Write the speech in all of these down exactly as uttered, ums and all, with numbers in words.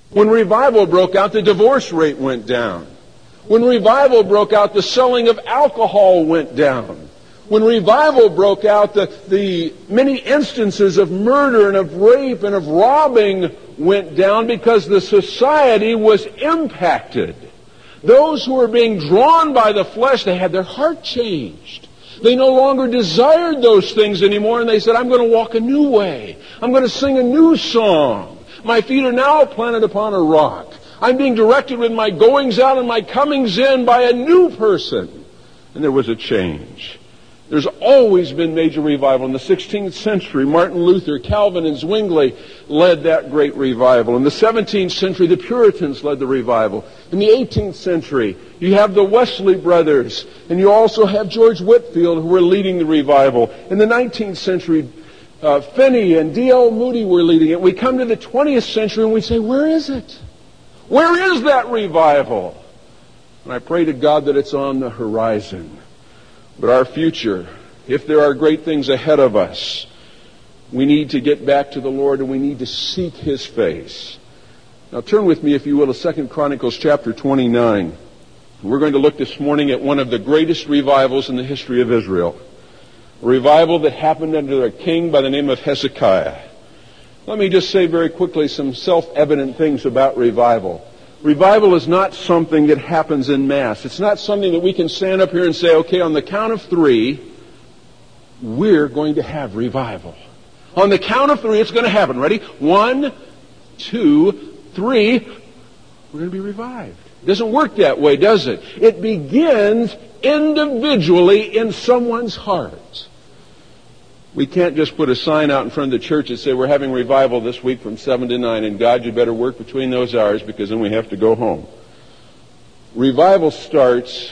When revival broke out, the divorce rate went down. When revival broke out, the selling of alcohol went down. When revival broke out, the, the many instances of murder and of rape and of robbing went down because the society was impacted. Those who were being drawn by the flesh, they had their heart changed. They no longer desired those things anymore, and they said, I'm going to walk a new way. I'm going to sing a new song. My feet are now planted upon a rock. I'm being directed with my goings out and my comings in by a new person. And there was a change. There's always been major revival. In the sixteenth century, Martin Luther, Calvin, and Zwingli led that great revival. In the seventeenth century, the Puritans led the revival. In the eighteenth century, you have the Wesley brothers, and you also have George Whitefield, who were leading the revival. In the nineteenth century, uh, Finney and D L Moody were leading it. We come to the twentieth century, and we say, where is it? Where is that revival? And I pray to God that it's on the horizon. But our future, if there are great things ahead of us, we need to get back to the Lord and we need to seek His face. Now turn with me, if you will, to Second Chronicles chapter twenty-nine. We're going to look this morning at one of the greatest revivals in the history of Israel. A revival that happened under a king by the name of Hezekiah. Let me just say very quickly some self-evident things about revival. Revival is not something that happens en masse. It's not something that we can stand up here and say, okay, on the count of three, we're going to have revival. On the count of three, it's going to happen. Ready? One, two, three. We're going to be revived. It doesn't work that way, does it? It begins individually in someone's heart. We can't just put a sign out in front of the church and say we're having revival this week from seven to nine, and God, you better work between those hours because then we have to go home. Revival starts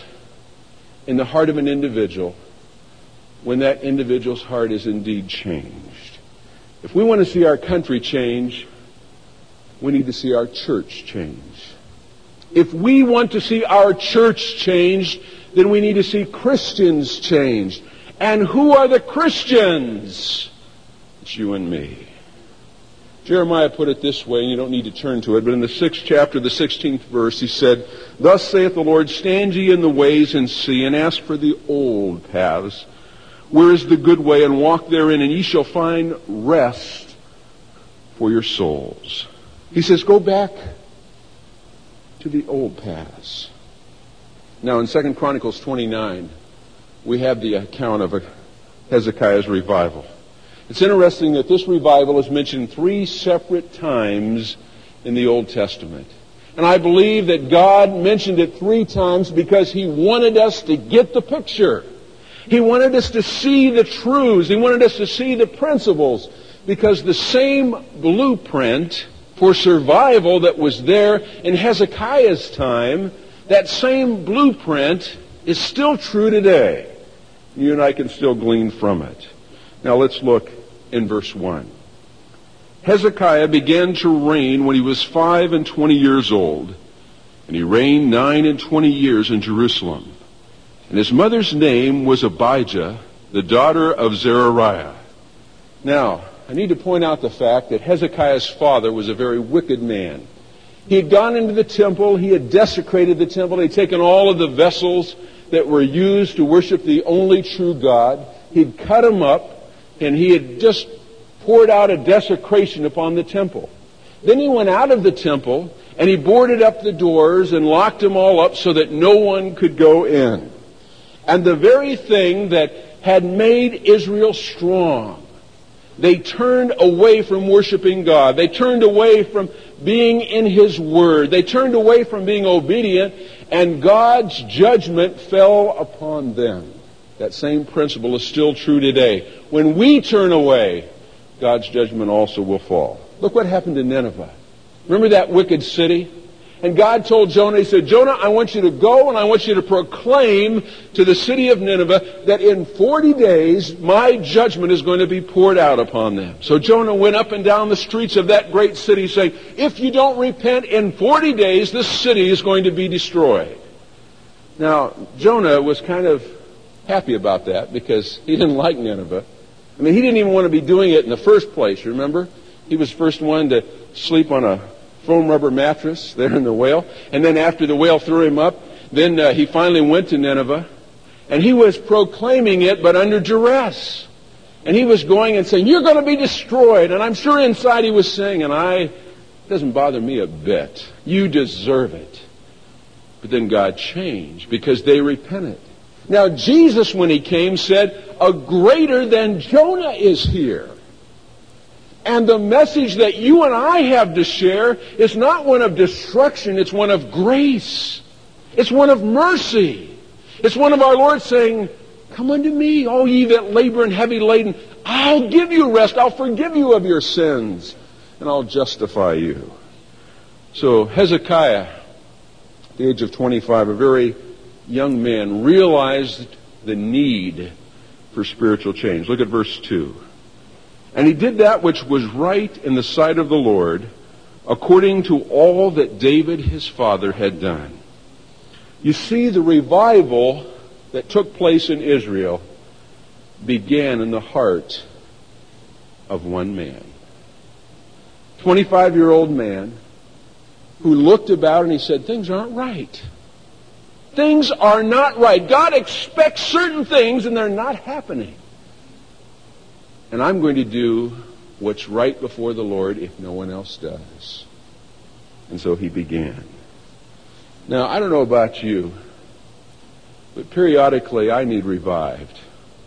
in the heart of an individual when that individual's heart is indeed changed. If we want to see our country change, we need to see our church change. If we want to see our church change, then we need to see Christians change. And who are the Christians? It's you and me. Jeremiah put it this way, and you don't need to turn to it, but in the sixth chapter, the sixteenth verse, he said, Thus saith the Lord, stand ye in the ways and see, and ask for the old paths. Where is the good way, and walk therein, and ye shall find rest for your souls. He says, go back to the old paths. Now in Second Chronicles twenty-nine, we have the account of a Hezekiah's revival. It's interesting that this revival is mentioned three separate times in the Old Testament. And I believe that God mentioned it three times because He wanted us to get the picture. He wanted us to see the truths. He wanted us to see the principles. Because the same blueprint for survival that was there in Hezekiah's time, that same blueprint is still true today. You and I can still glean from it. Now let's look in verse one. Hezekiah began to reign when he was five and twenty years old, and he reigned nine and twenty years in Jerusalem. And his mother's name was Abijah, the daughter of Zeruiah. Now, I need to point out the fact that Hezekiah's father was a very wicked man. He had gone into the temple, he had desecrated the temple, he had taken all of the vessels that were used to worship the only true God. He'd cut them up, and he had just poured out a desecration upon the temple. Then he went out of the temple, and he boarded up the doors and locked them all up so that no one could go in. And the very thing that had made Israel strong, they turned away from worshiping God. They turned away from being in His Word. They turned away from being obedient, and God's judgment fell upon them. That same principle is still true today. When we turn away, God's judgment also will fall. Look what happened to Nineveh. Remember that wicked city? And God told Jonah, He said, Jonah, I want you to go and I want you to proclaim to the city of Nineveh that in forty days my judgment is going to be poured out upon them. So Jonah went up and down the streets of that great city saying, if you don't repent in forty days, this city is going to be destroyed. Now, Jonah was kind of happy about that because he didn't like Nineveh. I mean, he didn't even want to be doing it in the first place, remember? He was the first one to sleep on a foam rubber mattress there in the whale. And then after the whale threw him up, then uh, he finally went to Nineveh. And he was proclaiming it, but under duress. And he was going and saying, you're going to be destroyed. And I'm sure inside he was saying, and I, it doesn't bother me a bit. You deserve it. But then God changed because they repented. Now Jesus, when he came, said, a greater than Jonah is here. And the message that you and I have to share is not one of destruction, it's one of grace. It's one of mercy. It's one of our Lord saying, come unto me, all ye that labor and heavy laden. I'll give you rest. I'll forgive you of your sins. And I'll justify you. So Hezekiah, at the age of twenty-five, a very young man, realized the need for spiritual change. Look at verse two. And he did that which was right in the sight of the Lord, according to all that David his father had done. You see, the revival that took place in Israel began in the heart of one man. twenty-five-year-old man who looked about and he said, things aren't right. Things are not right. God expects certain things and they're not happening. And I'm going to do what's right before the Lord if no one else does. And so he began. Now, I don't know about you, but periodically I need revived.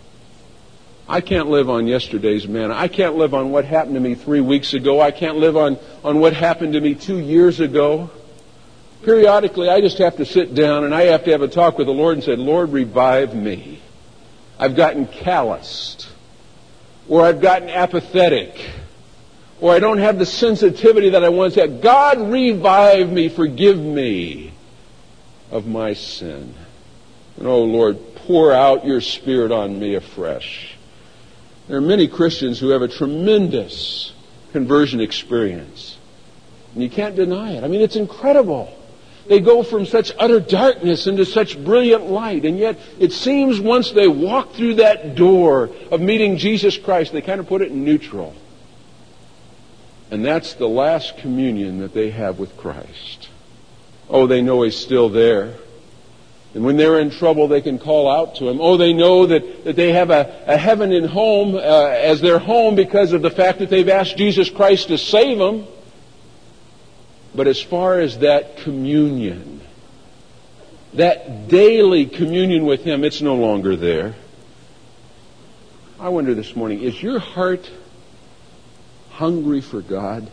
I can't live on yesterday's manna. I can't live on what happened to me three weeks ago. I can't live on, on what happened to me two years ago. Periodically, I just have to sit down and I have to have a talk with the Lord and say, Lord, revive me. I've gotten calloused. Or I've gotten apathetic. Or I don't have the sensitivity that I once had. God, revive me, forgive me of my sin. And oh Lord, pour out your Spirit on me afresh. There are many Christians who have a tremendous conversion experience. And you can't deny it. I mean, it's incredible. They go from such utter darkness into such brilliant light. And yet, it seems once they walk through that door of meeting Jesus Christ, they kind of put it in neutral. And that's the last communion that they have with Christ. Oh, they know He's still there. And when they're in trouble, they can call out to Him. Oh, they know that, that they have a, a heaven and home uh, as their home because of the fact that they've asked Jesus Christ to save them. But as far as that communion, that daily communion with Him, it's no longer there. I wonder this morning, is your heart hungry for God?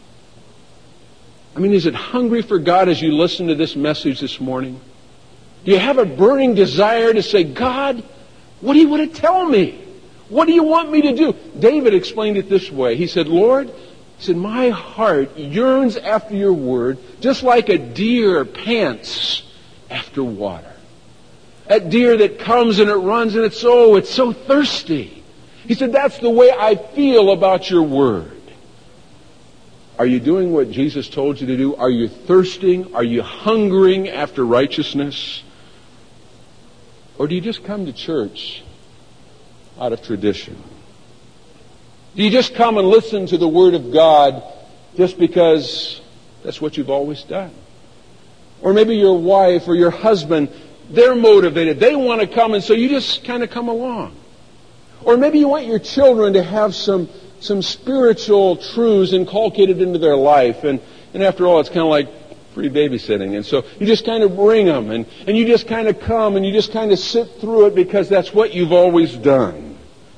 I mean, is it hungry for God as you listen to this message this morning? Do you have a burning desire to say, God, what do you want to tell me? What do you want me to do? David explained it this way. He said, Lord, he said, my heart yearns after your word, just like a deer pants after water. That deer that comes and it runs and it's so, it's so thirsty. He said, that's the way I feel about your word. Are you doing what Jesus told you to do? Are you thirsting? Are you hungering after righteousness? Or do you just come to church out of tradition? Do you just come and listen to the Word of God just because that's what you've always done? Or maybe your wife or your husband, they're motivated. They want to come, and so you just kind of come along. Or maybe you want your children to have some, some spiritual truths inculcated into their life. And, and after all, it's kind of like free babysitting. And so you just kind of bring them, and, and you just kind of come, and you just kind of sit through it because that's what you've always done.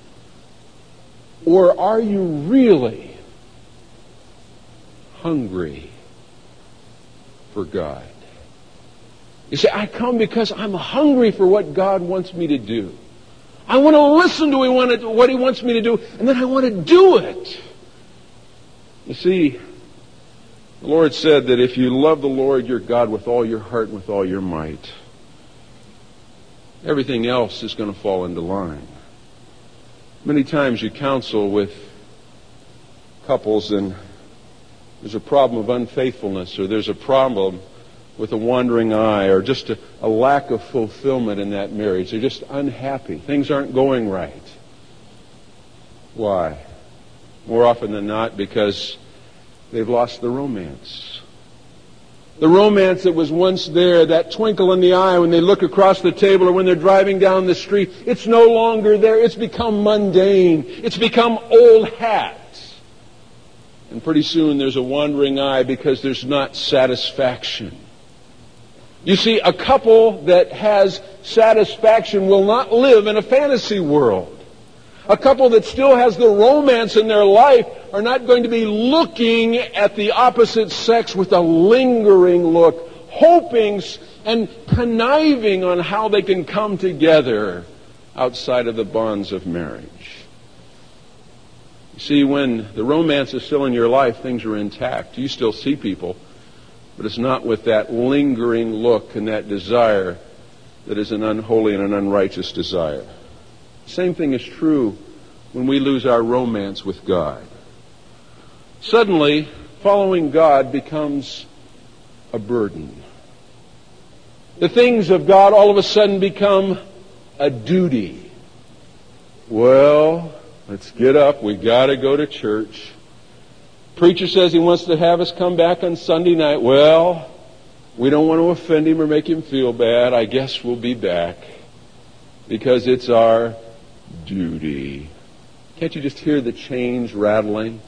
Or are you really hungry for God? You say, I come because I'm hungry for what God wants me to do. I want to listen to what He wants me to do, and then I want to do it. You see, the Lord said that if you love the Lord your God with all your heart and with all your might, everything else is going to fall into line. Many times you counsel with couples and there's a problem of unfaithfulness, or there's a problem with a wandering eye, or just a, a lack of fulfillment in that marriage. They're just unhappy. Things aren't going right. Why? More often than not, because they've lost the romance. The romance that was once there, that twinkle in the eye when they look across the table or when they're driving down the street, it's no longer there. It's become mundane. It's become old hat. And pretty soon there's a wandering eye because there's not satisfaction. You see, a couple that has satisfaction will not live in a fantasy world. A couple that still has the romance in their life are not going to be looking at the opposite sex with a lingering look, hoping and conniving on how they can come together outside of the bonds of marriage. You see, when the romance is still in your life, things are intact. You still see people, but it's not with that lingering look and that desire that is an unholy and an unrighteous desire. Same thing is true when we lose our romance with God. Suddenly, following God becomes a burden. The things of God all of a sudden become a duty. Well, let's get up. We got to go to church. Preacher says he wants to have us come back on Sunday night. Well, we don't want to offend him or make him feel bad. I guess we'll be back because it's our duty. Can't you just hear the chains rattling?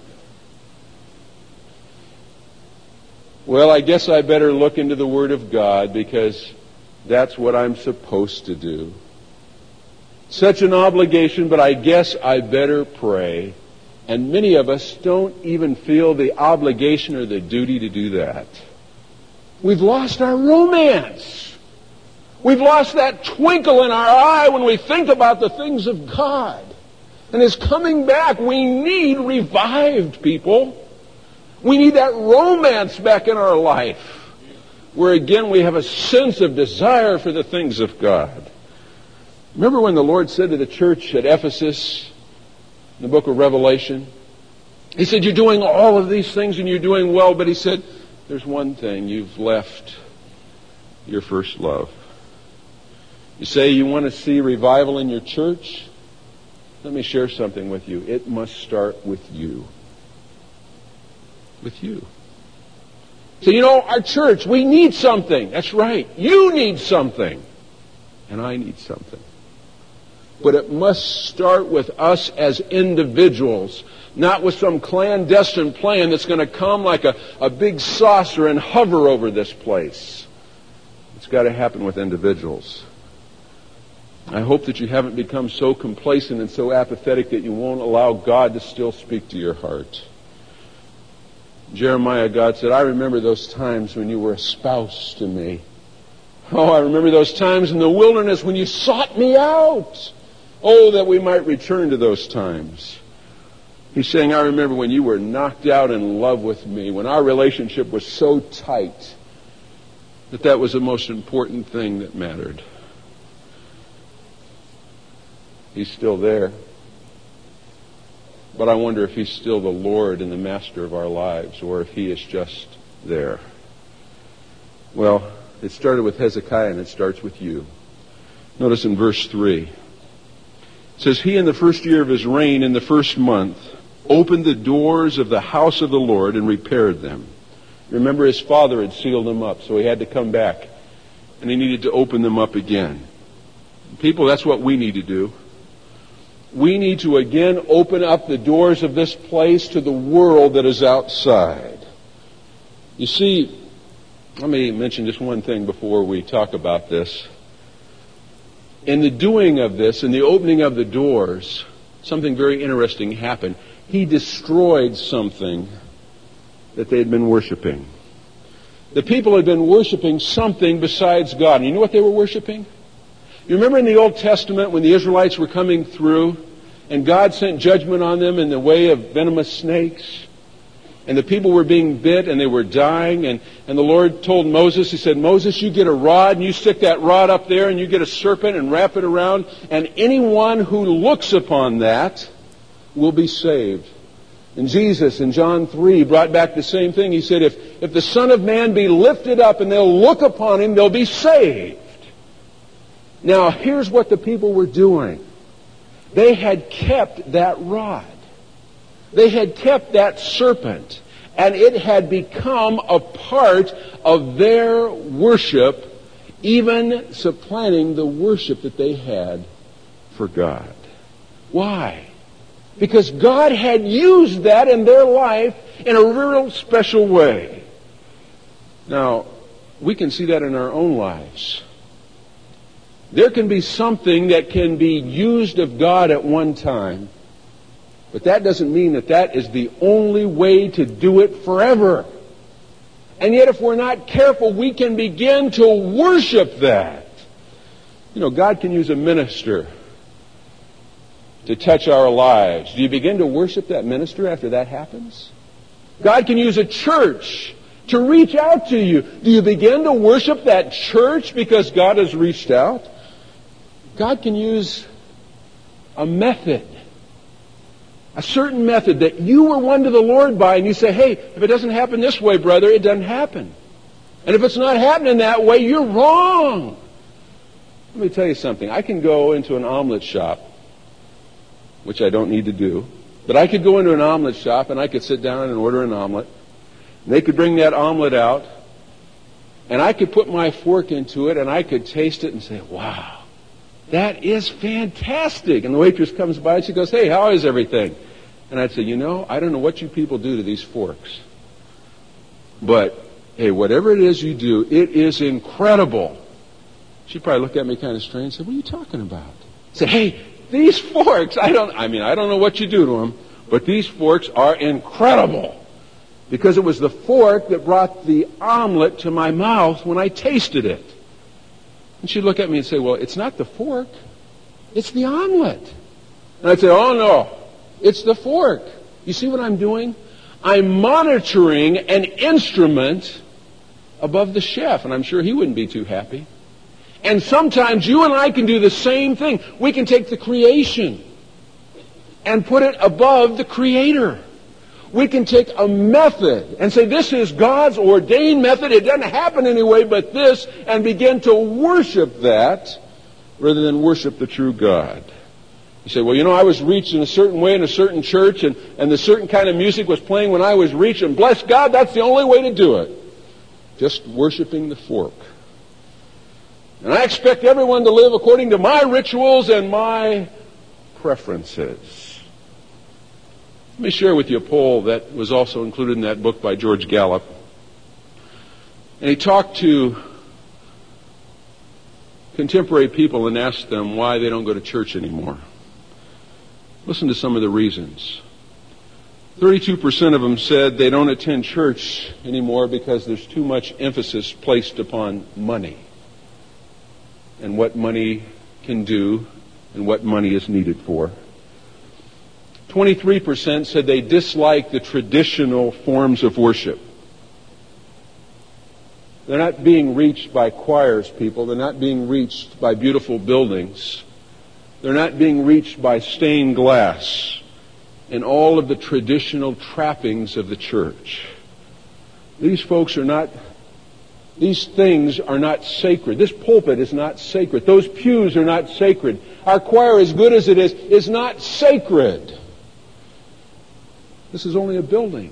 Well, I guess I better look into the Word of God because that's what I'm supposed to do. Such an obligation, but I guess I better pray. And many of us don't even feel the obligation or the duty to do that. We've lost our romance. We've lost that twinkle in our eye when we think about the things of God. And His coming back, we need revived people. We need that romance back in our life, where again we have a sense of desire for the things of God. Remember when the Lord said to the church at Ephesus, in the book of Revelation, He said, you're doing all of these things and you're doing well, but He said, there's one thing, you've left your first love. You say you want to see revival in your church? Let me share something with you. It must start with you. With you. So, you know, our church, we need something. That's right. You need something. And I need something. But it must start with us as individuals, not with some clandestine plan that's going to come like a, a big saucer and hover over this place. It's got to happen with individuals. I hope that you haven't become so complacent and so apathetic that you won't allow God to still speak to your heart. Jeremiah, God said, I remember those times when you were a spouse to me. Oh, I remember those times in the wilderness when you sought me out. Oh, that we might return to those times. He's saying, I remember when you were knocked out in love with me, when our relationship was so tight that that was the most important thing that mattered. He's still there. But I wonder if He's still the Lord and the Master of our lives, or if He is just there. Well, it started with Hezekiah and it starts with you. Notice in verse three. It says, He in the first year of his reign, in the first month, opened the doors of the house of the Lord and repaired them. Remember, his father had sealed them up, so he had to come back. And he needed to open them up again. People, that's what we need to do. We need to again open up the doors of this place to the world that is outside. You see, let me mention just one thing before we talk about this. In the doing of this, in the opening of the doors, something very interesting happened. He destroyed something that they had been worshiping. The people had been worshiping something besides God. And you know what they were worshiping? You remember in the Old Testament when the Israelites were coming through and God sent judgment on them in the way of venomous snakes? And the people were being bit and they were dying. And, and the Lord told Moses, He said, Moses, you get a rod and you stick that rod up there and you get a serpent and wrap it around. And anyone who looks upon that will be saved. And Jesus in John three brought back the same thing. He said, if, if the Son of Man be lifted up and they'll look upon Him, they'll be saved. Now, here's what the people were doing. They had kept that rod. They had kept that serpent. And it had become a part of their worship, even supplanting the worship that they had for God. Why? Because God had used that in their life in a real special way. Now, we can see that in our own lives. There can be something that can be used of God at one time, but that doesn't mean that that is the only way to do it forever. And yet if we're not careful, we can begin to worship that. You know, God can use a minister to touch our lives. Do you begin to worship that minister after that happens? God can use a church to reach out to you. Do you begin to worship that church because God has reached out? God can use a method, a certain method that you were won to the Lord by, and you say, hey, if it doesn't happen this way, brother, it doesn't happen. And if it's not happening that way, you're wrong. Let me tell you something. I can go into an omelet shop, which I don't need to do, but I could go into an omelet shop and I could sit down and order an omelet. And they could bring that omelet out, and I could put my fork into it, and I could taste it and say, wow, that is fantastic. And the waitress comes by and she goes, hey, how is everything? And I'd say, you know, I don't know what you people do to these forks, but hey, whatever it is you do, it is incredible. She'd probably look at me kind of strange and say, what are you talking about? I say, hey, these forks, I don't, I mean, I don't know what you do to them, but these forks are incredible. Because it was the fork that brought the omelet to my mouth when I tasted it. And she'd look at me and say, well, it's not the fork, it's the omelet. And I'd say, oh no, it's the fork. You see what I'm doing? I'm monitoring an instrument above the chef, and I'm sure he wouldn't be too happy. And sometimes you and I can do the same thing. We can take the creation and put it above the Creator. We can take a method and say, this is God's ordained method. It doesn't happen anyway but this, and begin to worship that rather than worship the true God. You say, well, you know, I was reached in a certain way in a certain church, and, and the certain kind of music was playing when I was reached, and bless God, that's the only way to do it. Just worshiping the fork. And I expect everyone to live according to my rituals and my preferences. Let me share with you a poll that was also included in that book by George Gallup. And he talked to contemporary people and asked them why they don't go to church anymore. Listen to some of the reasons. thirty-two percent of them said they don't attend church anymore because there's too much emphasis placed upon money and what money can do and what money is needed for. twenty-three percent said they dislike the traditional forms of worship. They're not being reached by choirs, people. They're not being reached by beautiful buildings. They're not being reached by stained glass and all of the traditional trappings of the church. These folks are not, these things are not sacred. This pulpit is not sacred. Those pews are not sacred. Our choir, as good as it is, is not sacred. This is only a building.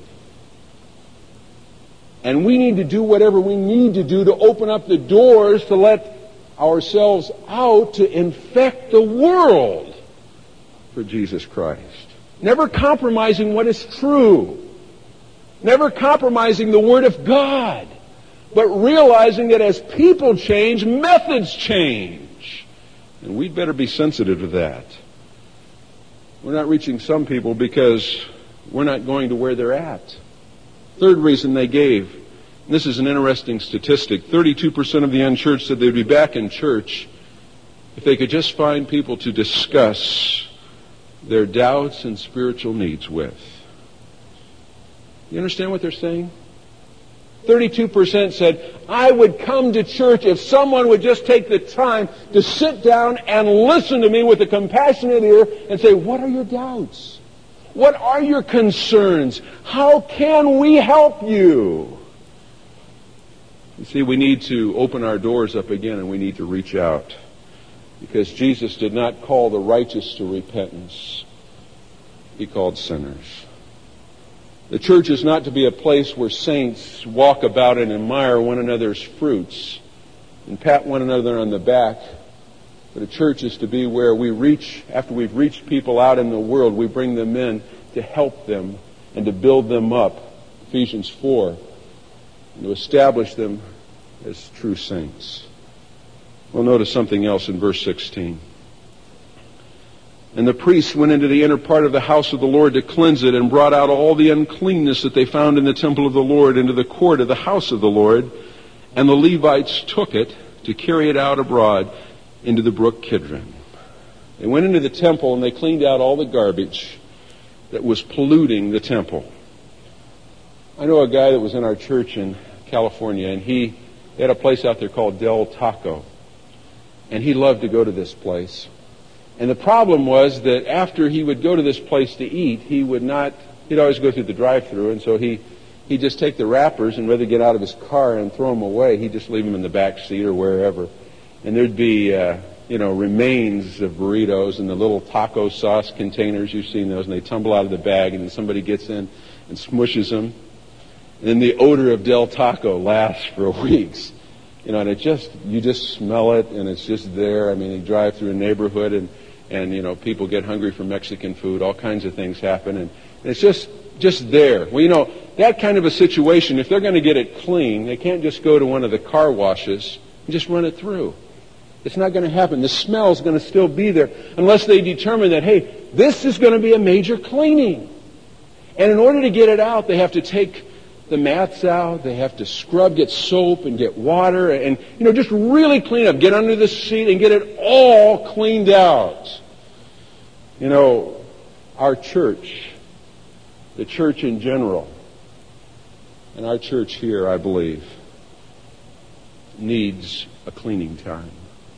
And we need to do whatever we need to do to open up the doors to let ourselves out to infect the world for Jesus Christ. Never compromising what is true. Never compromising the Word of God. But realizing that as people change, methods change. And we'd better be sensitive to that. We're not reaching some people because we're not going to where they're at. Third reason they gave, and this is an interesting statistic, thirty-two percent of the unchurched said they'd be back in church if they could just find people to discuss their doubts and spiritual needs with. You understand what they're saying? thirty-two percent said, I would come to church if someone would just take the time to sit down and listen to me with a compassionate ear and say, what are your doubts? What are your concerns? How can we help you? You see, we need to open our doors up again, and we need to reach out. Because Jesus did not call the righteous to repentance. He called sinners. The church is not to be a place where saints walk about and admire one another's fruits and pat one another on the back. But a church is to be where we reach, after we've reached people out in the world, we bring them in to help them and to build them up, Ephesians four, and to establish them as true saints. Well, notice something else in verse sixteen. And the priests went into the inner part of the house of the Lord to cleanse it, and brought out all the uncleanness that they found in the temple of the Lord into the court of the house of the Lord. And the Levites took it to carry it out abroad into the brook Kidron. They went into the temple and they cleaned out all the garbage that was polluting the temple. I know a guy that was in our church in California, and he had a place out there called Del Taco. And he loved to go to this place. And the problem was that after he would go to this place to eat, he would not, he'd always go through the drive-thru, and so he, he'd just take the wrappers and rather get out of his car and throw them away, he'd just leave them in the back seat or wherever. And there'd be, uh, you know, remains of burritos in the little taco sauce containers. You've seen those, and they tumble out of the bag, and then somebody gets in and smushes them. And then the odor of Del Taco lasts for weeks. You know, and it just, you just smell it, and it's just there. I mean, you drive through a neighborhood, and And, you know, people get hungry for Mexican food. All kinds of things happen. And it's just just there. Well, you know, that kind of a situation, if they're going to get it clean, they can't just go to one of the car washes and just run it through. It's not going to happen. The smell's going to still be there unless they determine that, hey, this is going to be a major cleaning. And in order to get it out, they have to take the mats out. They have to scrub, get soap, and get water, and, you know, just really clean up. Get under the seat and get it all cleaned out. You know, our church, the church in general, and our church here, I believe, needs a cleaning time.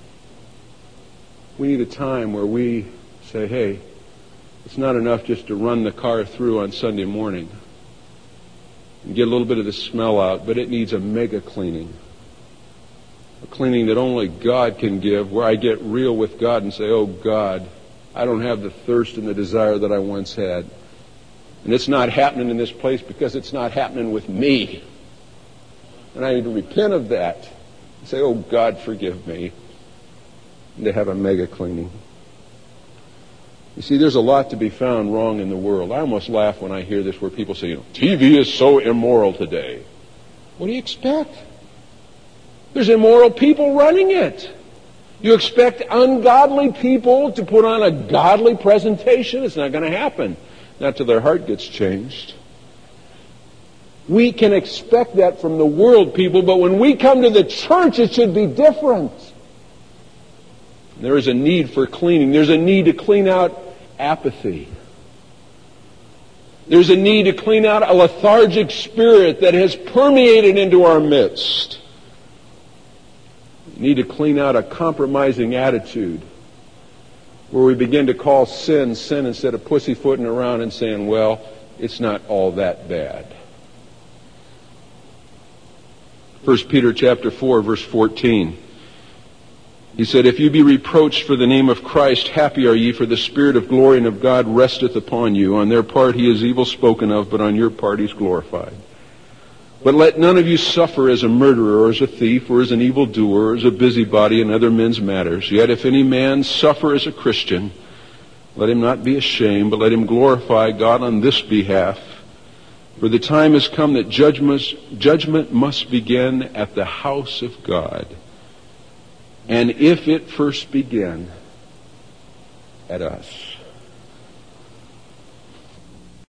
We need a time where we say, hey, it's not enough just to run the car through on Sunday morning and get a little bit of the smell out, but it needs a mega cleaning. A cleaning that only God can give, where I get real with God and say, oh God, I don't have the thirst and the desire that I once had. And it's not happening in this place because it's not happening with me. And I need to repent of that and say, oh God, forgive me. And to have a mega cleaning. You see, there's a lot to be found wrong in the world. I almost laugh when I hear this where people say, you know, T V is so immoral today. What do you expect? There's immoral people running it. You expect ungodly people to put on a godly presentation? It's not going to happen. Not till their heart gets changed. We can expect that from the world, people, but when we come to the church, it should be different. There is a need for cleaning. There's a need to clean out apathy. There's a need to clean out a lethargic spirit that has permeated into our midst. We need to clean out a compromising attitude where we begin to call sin, sin instead of pussyfooting around and saying, well, it's not all that bad. First Peter chapter four, verse fourteen. He said, if you be reproached for the name of Christ, happy are ye, for the Spirit of glory and of God resteth upon you. On their part he is evil spoken of, but on your part he is glorified. But let none of you suffer as a murderer, or as a thief, or as an evildoer, or as a busybody in other men's matters. Yet if any man suffer as a Christian, let him not be ashamed, but let him glorify God on this behalf. For the time has come that judgment must begin at the house of God. And if it first begin at us.